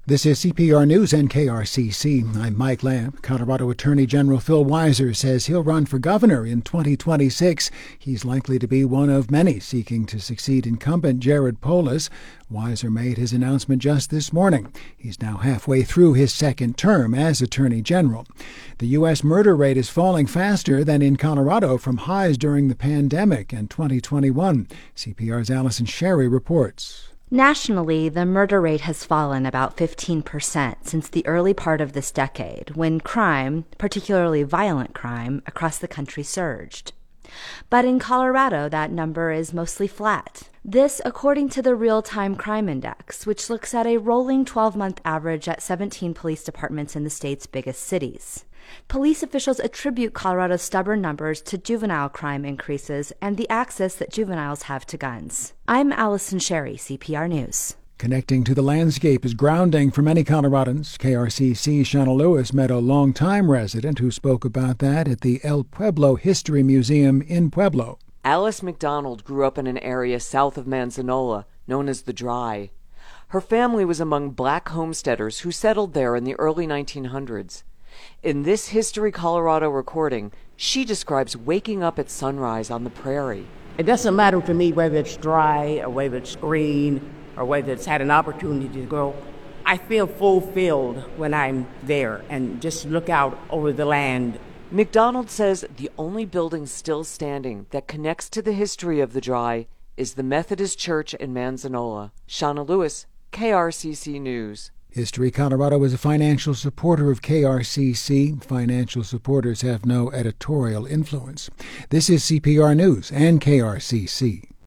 This is CPR News and KRCC. I'm Mike Lamb. Colorado Attorney General Phil Weiser says he'll run for governor in 2026. He's likely to be one of many seeking to succeed incumbent Jared Polis. Weiser made his announcement just this morning. He's now halfway through his second term as Attorney General. The U.S. murder rate is falling faster than in Colorado from highs during the pandemic and 2021. CPR's Allison Sherry reports. Nationally, the murder rate has fallen about 15% since the early part of this decade, when crime, particularly violent crime, across the country surged. But in Colorado, that number is mostly flat. This, according to the Real-Time Crime Index, which looks at a rolling 12-month average at 17 police departments in the state's biggest cities. Police officials attribute Colorado's stubborn numbers to juvenile crime increases and the access that juveniles have to guns. I'm Allison Sherry, CPR News. Connecting to the landscape is grounding for many Coloradans. KRCC's Shauna Lewis met a longtime resident who spoke about that at the El Pueblo History Museum in Pueblo. Alice McDonald grew up in an area south of Manzanola known as the Dry. Her family was among black homesteaders who settled there in the early 1900s. In this History Colorado recording, she describes waking up at sunrise on the prairie. It doesn't matter to me whether it's dry or whether it's green or whether it's had an opportunity to grow. I feel fulfilled when I'm there and just look out over the land. McDonald says the only building still standing that connects to the history of the Dry is the Methodist Church in Manzanola. Shauna Lewis, KRCC News. History Colorado is a financial supporter of KRCC. Financial supporters have no editorial influence. This is CPR News and KRCC.